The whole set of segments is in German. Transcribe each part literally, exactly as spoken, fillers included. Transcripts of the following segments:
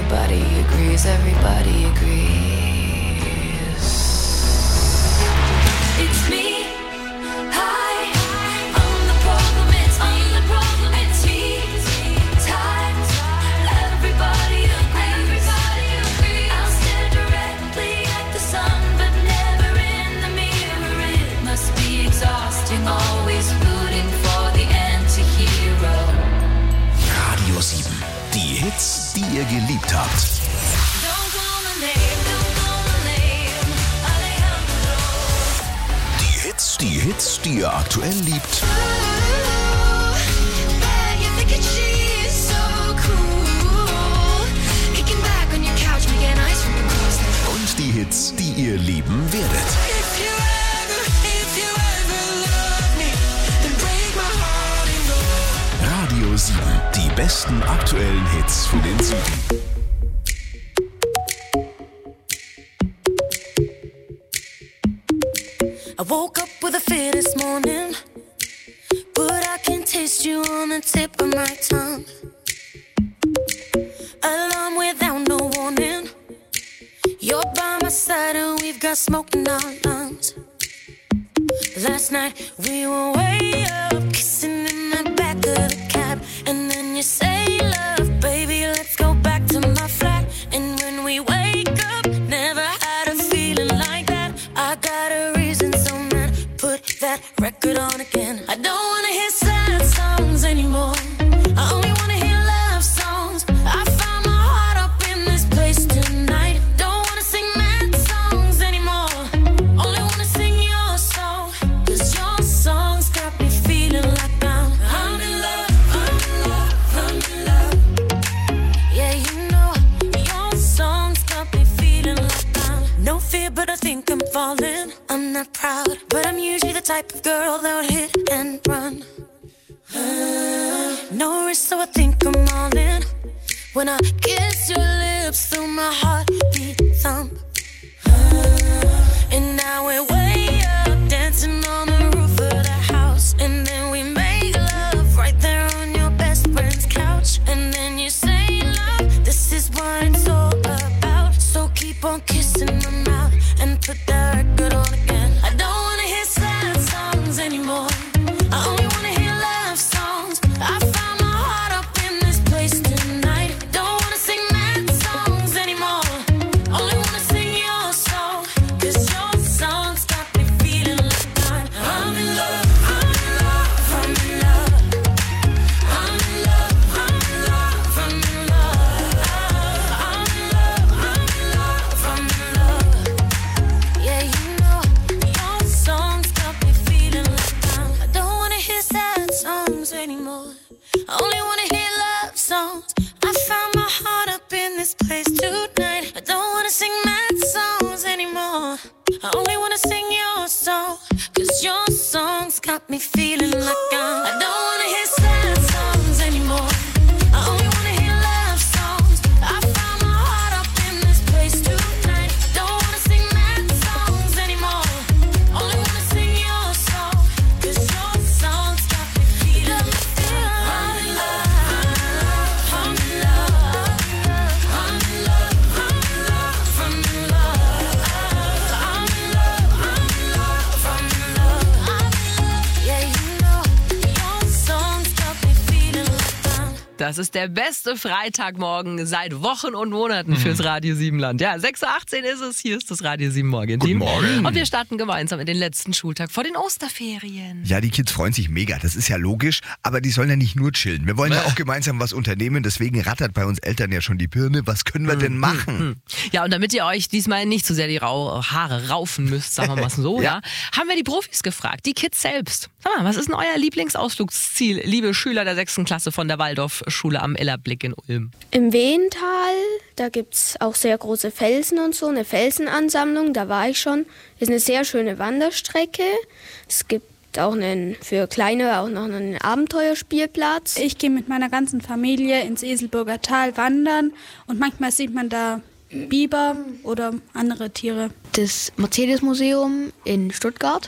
everybody agrees, everybody agrees. It's me, hi, I'm the problem, it's me, the problem, it's me, time, everybody agrees, everybody agrees. I'll stare directly at the sun, but never in the mirror. It must be exhausting, always rooting for the anti-hero. Radio sieben, die Hits, die ihr geliebt habt. Die Hits, die Hits, die ihr aktuell liebt. Und die Hits, die ihr lieben werdet. Radio sieben, die besten aktuellen Hits für den Süden. I woke up with a fear this morning, but I can taste you on the tip of my tongue. Alarm without no warning, you're by my side and we've got smoke in our lungs. Last night we were way up, kissing in the back of the cab, and then you say, love, baby, let's go back to my flat. And when we wake up, never had a feeling like that. I got a reason, so man, put that record on again. I don't wanna hear sad songs anymore, I only wanna hear love songs. I found my heart up in this place tonight. Don't wanna sing mad songs anymore, only wanna sing your song. Cause your songs got me feeling like I'm, I'm in love, I'm in love, I'm in love. Yeah, you know, your songs got me feeling like I'm no fear, but I think I'm falling. I'm not proud, but I'm usually the type of girl that would hit and run. Uh, no risk, so I think I'm all in. When I kiss your lips, feel my heartbeat thump. Uh, and now we're way up, dancing on the roof of the house. And then we make love right there on your best friend's couch. And then you say, love, this is what it's all about. So keep on kissing my mouth and put that record on again. I don't wanna hear sad songs anymore, I only wanna hear love songs. I found my heart up in this place tonight. Don't wanna sing mad songs anymore, only wanna sing your song. Cause your songs got me feeling like I'm, I'm in love, I'm in love, I'm in love. I'm in love, I'm in love, I'm in love. I'm in love, I'm in love, I'm in love. Yeah, you know, your songs got me feeling like I'm, I don't wanna hear sad songs anymore, I only wanna hear love songs. I found my heart up in this place tonight. I don't wanna sing mad songs anymore, I only wanna sing your song. Cause your songs got me feeling like I'm, I don't wanna hear sad songs anymore, I only wanna hear love songs. I found my heart up in this place tonight. Don't wanna sing mad songs anymore, only wanna sing your song. Cause your songs got me feeling like I'm in love, I'm in love, I'm in love, I'm in love, I'm in love. I'm in love, I'm in love, I'm in love, I'm in love. Yeah, you know, your songs got me feeling like I'm. Das ist der beste Freitagmorgen seit Wochen und Monaten fürs Radio sieben Land. Ja, sechs Uhr achtzehn ist es, hier ist das Radio sieben Morgen-Team. Guten Morgen. Und wir starten gemeinsam in den letzten Schultag vor den Osterferien. Ja, die Kids freuen sich mega, das ist ja logisch, aber die sollen ja nicht nur chillen. Wir wollen ja auch gemeinsam was unternehmen, deswegen rattert bei uns Eltern ja schon die Birne. Was können wir denn machen? Ja, und damit ihr euch diesmal nicht so sehr die Rau- Haare raufen müsst, sagen wir mal so, ja. Ja. haben wir die Profis gefragt, die Kids selbst. Sag mal, was ist denn euer Lieblingsausflugsziel, liebe Schüler der sechsten Klasse von der Waldorfschule am Ellerblick in Ulm? Im Wehental, da gibt es auch sehr große Felsen und so, eine Felsenansammlung, da war ich schon. Ist eine sehr schöne Wanderstrecke. Es gibt auch einen, für Kleine auch noch einen Abenteuerspielplatz. Ich gehe mit meiner ganzen Familie ins Eselburger Tal wandern und manchmal sieht man da Biber oder andere Tiere. Das Mercedes-Museum in Stuttgart.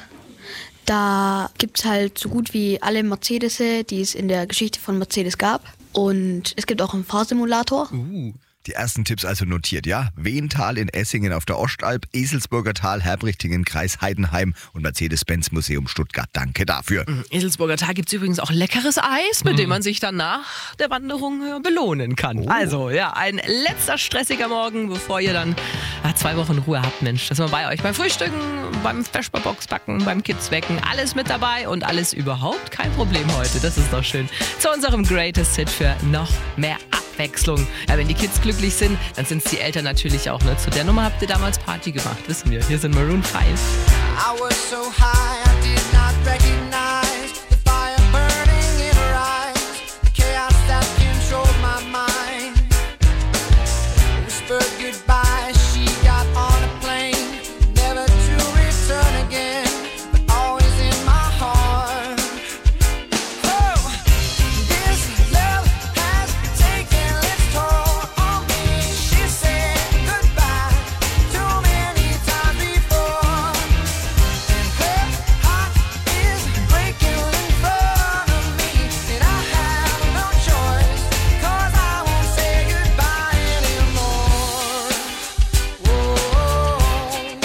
Da gibt es halt so gut wie alle Mercedes, die es in der Geschichte von Mercedes gab. Und es gibt auch einen Fahrsimulator. Uh, Die ersten Tipps also notiert, ja? Wehental in Essingen auf der Ostalb, Eselsburger Tal, Herbrichtingen, Kreis Heidenheim und Mercedes-Benz Museum Stuttgart. Danke dafür. Im Eselsburger Tal gibt es übrigens auch leckeres Eis, mit mm. dem man sich dann nach der Wanderung äh, belohnen kann. Oh. Also, ja, ein letzter stressiger Morgen, bevor ihr dann ja, zwei Wochen Ruhe habt, Mensch. Das sind wir bei euch beim Frühstücken, beim Vesperbox-Backen, beim Kids-Wecken. Alles mit dabei und alles überhaupt kein Problem heute. Das ist doch schön. Zu unserem Greatest Hit für noch mehr Abwechslung. Ja, wenn die Kids glücklich sind, dann sind es die Eltern natürlich auch. Ne? Zu der Nummer habt ihr damals Party gemacht, wissen wir. Hier sind Maroon five. I was so high, I did not recognize the fire burning in her eyes, the chaos that controlled my mind. Whispered goodbye, she got on a plane, never to return again, but always in my heart. Oh, this love has taken its toll on me. She said goodbye too many times before, and her heart is breaking in front of me, and I have no choice, 'cause I won't say goodbye anymore. Whoa, whoa,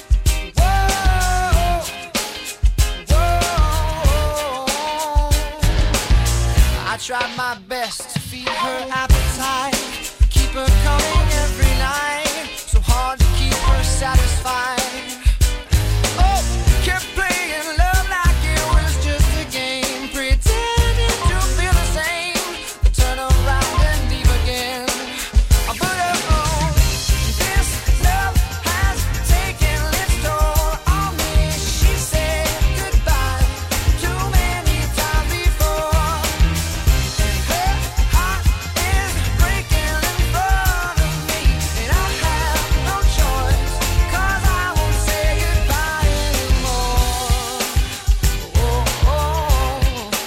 whoa. I tried my best to feed her appetite, keep her coming every night, so hard to keep her satisfied. Oh, kept playing love like it was just a game, pretending to feel the same, but turn around and leave again. I put her on. This love has taken its toll on me. She said goodbye too many times before, and her heart is breaking in front of me, and I have no choice, 'cause I won't say goodbye anymore. Whoa, whoa,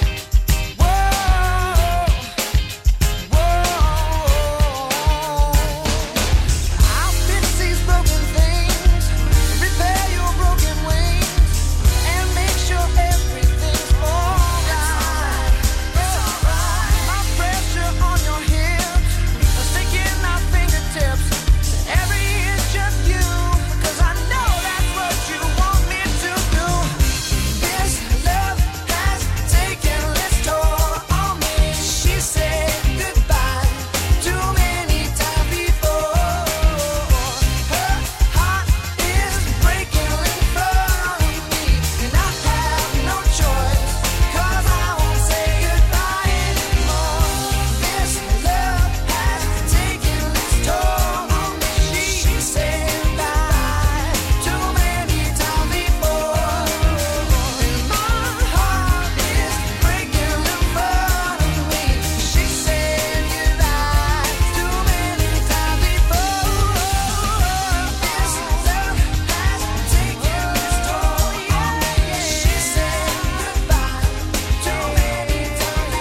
whoa. I'll fix these broken things, repair your broken wings, and make sure everything's alright. It's alright. My pressure on your hips, sticking our fingertips to every inch of you, 'cause I know that's what you want me to do. This love has taken its toll on me. She said goodbye too many times before. Her heart is breaking in front of me, and I have no choice, 'cause I won't say goodbye anymore. This love has taken its toll on me. She said goodbye too many times before, and my heart is breaking in front of me. She said goodbye too many times before. This love has taken its toll on me. She said goodbye too many times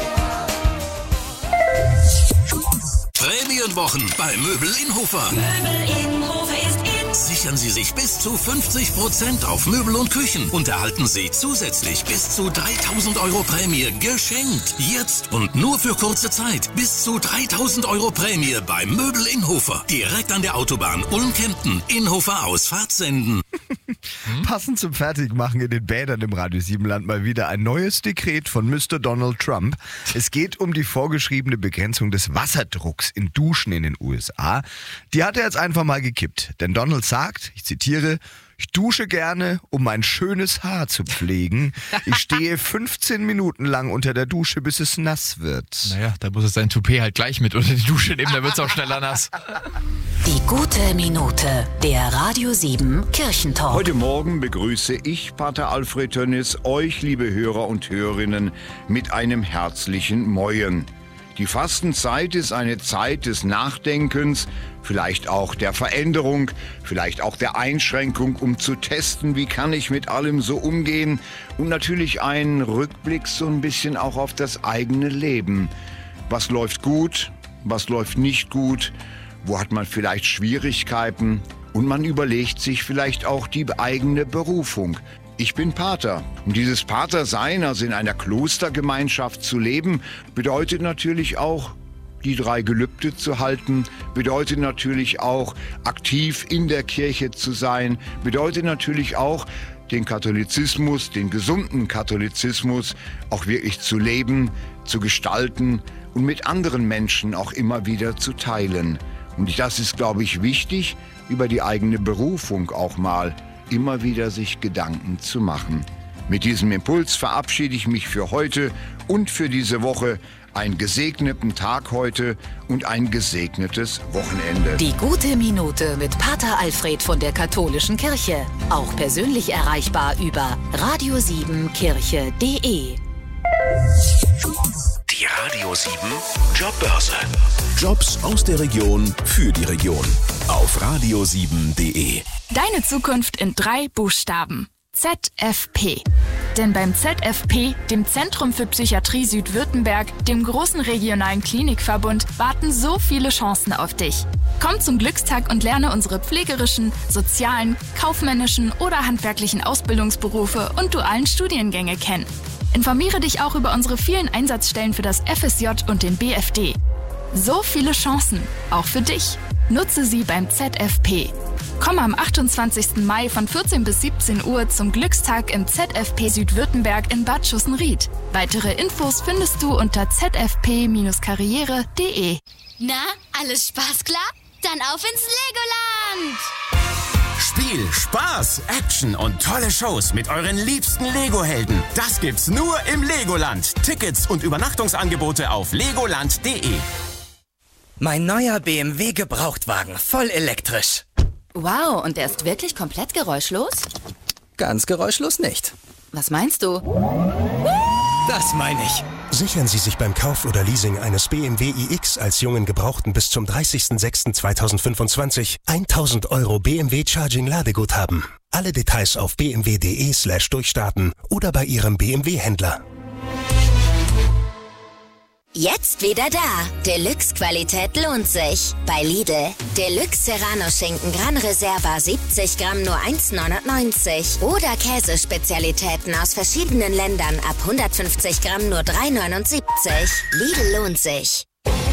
before. Prämienwochen bei Möbel Inhofer. Möbel Innhofer ist in. Sichern Sie sich bis zu fünfzig Prozent auf Möbel und Küchen und erhalten Sie zusätzlich bis zu dreitausend Euro Prämie geschenkt. Jetzt und nur für kurze Zeit. Bis zu dreitausend Euro Prämie bei Möbel Inhofer. Direkt an der Autobahn Ulm-Kempten. Inhofer Ausfahrt senden. Passend zum Fertigmachen in den Bädern im Radio Siebenland mal wieder ein neues Dekret von Mister Donald Trump. Es geht um die vorgeschriebene Begrenzung des Wasserdrucks in Duschen in den U S A. Die hat er jetzt einfach mal gekippt. Denn Donald sagt, ich zitiere, ich dusche gerne, um mein schönes Haar zu pflegen. Ich stehe fünfzehn Minuten lang unter der Dusche, bis es nass wird. Naja, da muss es sein Toupet halt gleich mit unter die Dusche nehmen, da wird es auch schneller nass. Die gute Minute, der Radio sieben Kirchentalk. Heute Morgen begrüße ich, Pater Alfred Tönnis, euch, liebe Hörer und Hörerinnen, mit einem herzlichen Moin. Die Fastenzeit ist eine Zeit des Nachdenkens, vielleicht auch der Veränderung, vielleicht auch der Einschränkung, um zu testen, wie kann ich mit allem so umgehen, und natürlich ein Rückblick so ein bisschen auch auf das eigene Leben. Was läuft gut, was läuft nicht gut, wo hat man vielleicht Schwierigkeiten, und man überlegt sich vielleicht auch die eigene Berufung. Ich bin Pater. Und dieses Patersein, also in einer Klostergemeinschaft zu leben, bedeutet natürlich auch die drei Gelübde zu halten, bedeutet natürlich auch, aktiv in der Kirche zu sein, bedeutet natürlich auch, den Katholizismus, den gesunden Katholizismus auch wirklich zu leben, zu gestalten und mit anderen Menschen auch immer wieder zu teilen. Und das ist, glaube ich, wichtig, über die eigene Berufung auch mal immer wieder sich Gedanken zu machen. Mit diesem Impuls verabschiede ich mich für heute und für diese Woche. Einen gesegneten Tag heute und ein gesegnetes Wochenende. Die gute Minute mit Pater Alfred von der Katholischen Kirche. Auch persönlich erreichbar über radio sieben kirche punkt de. Die Radio sieben Jobbörse. Jobs aus der Region für die Region. Auf radio sieben punkt de. Deine Zukunft in drei Buchstaben. Z F P. Denn beim Z F P, dem Zentrum für Psychiatrie Südwürttemberg, dem großen regionalen Klinikverbund, warten so viele Chancen auf dich. Komm zum Glückstag und lerne unsere pflegerischen, sozialen, kaufmännischen oder handwerklichen Ausbildungsberufe und dualen Studiengänge kennen. Informiere dich auch über unsere vielen Einsatzstellen für das F S J und den B F D. So viele Chancen, auch für dich. Nutze sie beim Z F P. Komm am achtundzwanzigsten Mai von vierzehn bis siebzehn Uhr zum Glückstag im Z F P Südwürttemberg in Bad Schussenried. Weitere Infos findest du unter z f p karriere punkt de. Na, alles Spaß klar? Dann auf ins Legoland! Spiel, Spaß, Action und tolle Shows mit euren liebsten Lego-Helden. Das gibt's nur im Legoland. Tickets und Übernachtungsangebote auf legoland punkt de. Mein neuer B M W Gebrauchtwagen, voll elektrisch. Wow, und der ist wirklich komplett geräuschlos? Ganz geräuschlos nicht. Was meinst du? Das meine ich. Sichern Sie sich beim Kauf oder Leasing eines B M W iX als jungen Gebrauchten bis zum dreißigsten sechsten zweitausendfünfundzwanzig tausend Euro B M W Charging Ladeguthaben. Alle Details auf b m w punkt de slash durchstarten oder bei Ihrem B M W-Händler. Jetzt wieder da. Deluxe-Qualität lohnt sich. Bei Lidl. Deluxe Serrano-Schinken Gran Reserva siebzig Gramm nur eins neunundneunzig. Oder Käsespezialitäten aus verschiedenen Ländern ab hundertfünfzig Gramm nur drei neunundsiebzig. Lidl lohnt sich.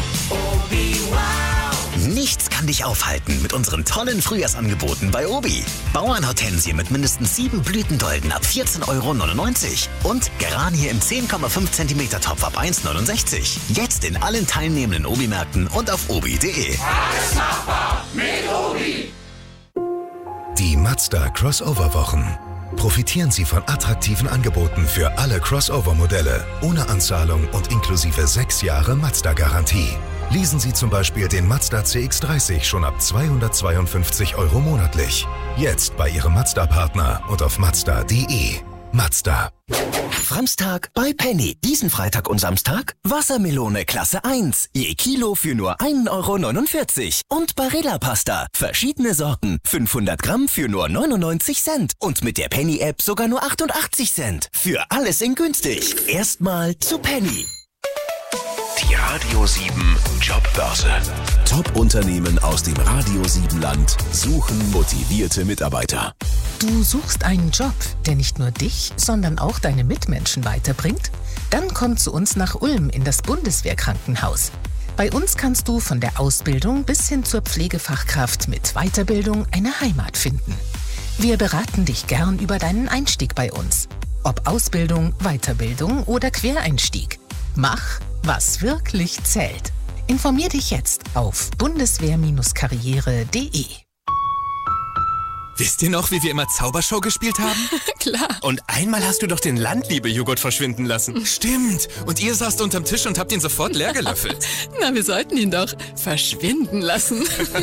Nichts kann dich aufhalten mit unseren tollen Frühjahrsangeboten bei Obi. Bauernhortensie mit mindestens sieben Blütendolden ab vierzehn Euro neunundneunzig und Geranie im zehn Komma fünf Zentimeter Topf ab eins neunundsechzig. Jetzt in allen teilnehmenden Obi-Märkten und auf obi punkt de. Alles machbar mit Obi. Die Mazda Crossover-Wochen. Profitieren Sie von attraktiven Angeboten für alle Crossover-Modelle, ohne Anzahlung und inklusive sechs Jahre Mazda-Garantie. Leasen Sie zum Beispiel den Mazda C X dreißig schon ab zweihundertzweiundfünfzig Euro monatlich. Jetzt bei Ihrem Mazda-Partner und auf mazda punkt de. Mazda. Framstag bei Penny. Diesen Freitag und Samstag Wassermelone Klasse eins. Je Kilo für nur ein Euro neunundvierzig. Und Barilla-Pasta. Verschiedene Sorten. fünfhundert Gramm für nur neunundneunzig Cent. Und mit der Penny-App sogar nur achtundachtzig Cent. Für alles in günstig. Erstmal zu Penny. Die Radio sieben Jobbörse. Top-Unternehmen aus dem Radio sieben Land suchen motivierte Mitarbeiter. Du suchst einen Job, der nicht nur dich, sondern auch deine Mitmenschen weiterbringt? Dann komm zu uns nach Ulm in das Bundeswehrkrankenhaus. Bei uns kannst du von der Ausbildung bis hin zur Pflegefachkraft mit Weiterbildung eine Heimat finden. Wir beraten dich gern über deinen Einstieg bei uns. Ob Ausbildung, Weiterbildung oder Quereinstieg. Mach, was wirklich zählt. Informier dich jetzt auf bundeswehr karriere punkt de. Wisst ihr noch, wie wir immer Zaubershow gespielt haben? Klar. Und einmal hast du doch den Landliebe-Joghurt verschwinden lassen. Stimmt. Und ihr saßt unterm Tisch und habt ihn sofort leer gelöffelt. Na, wir sollten ihn doch verschwinden lassen.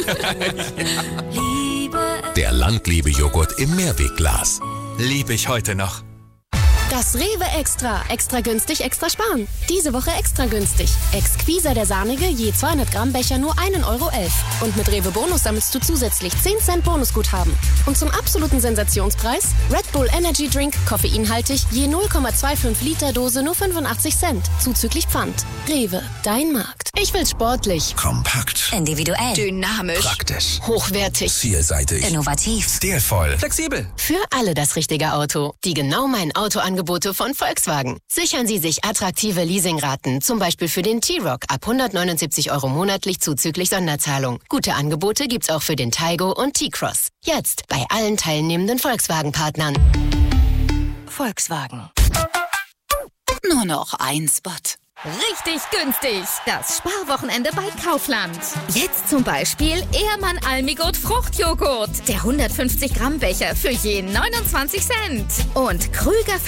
Der Landliebe-Joghurt im Mehrwegglas. Liebe ich heute noch. Das Rewe Extra. Extra günstig, extra sparen. Diese Woche extra günstig. Exquisa der Sahnige, je zweihundert Gramm Becher nur ein Euro elf. Und mit Rewe Bonus sammelst du zusätzlich zehn Cent Bonusguthaben. Und zum absoluten Sensationspreis Red Bull Energy Drink, koffeinhaltig, je null Komma fünfundzwanzig Liter Dose nur fünfundachtzig Cent. Zuzüglich Pfand. Rewe, dein Markt. Ich will sportlich. Kompakt. Individuell. Dynamisch. Praktisch. Hochwertig. Vielseitig. Innovativ. Stilvoll. Flexibel. Für alle das richtige Auto, die genau mein Autoangebot Angebote von Volkswagen. Sichern Sie sich attraktive Leasingraten, zum Beispiel für den T-Roc ab hundertneunundsiebzig Euro monatlich zuzüglich Sonderzahlung. Gute Angebote gibt's auch für den Taigo und T-Cross. Jetzt bei allen teilnehmenden Volkswagen-Partnern. Volkswagen. Nur noch ein Spot. Richtig günstig. Das Sparwochenende bei Kaufland. Jetzt zum Beispiel Ehrmann Almigurt Fruchtjoghurt. Der hundertfünfzig Gramm Becher für je neunundzwanzig Cent. Und Krüger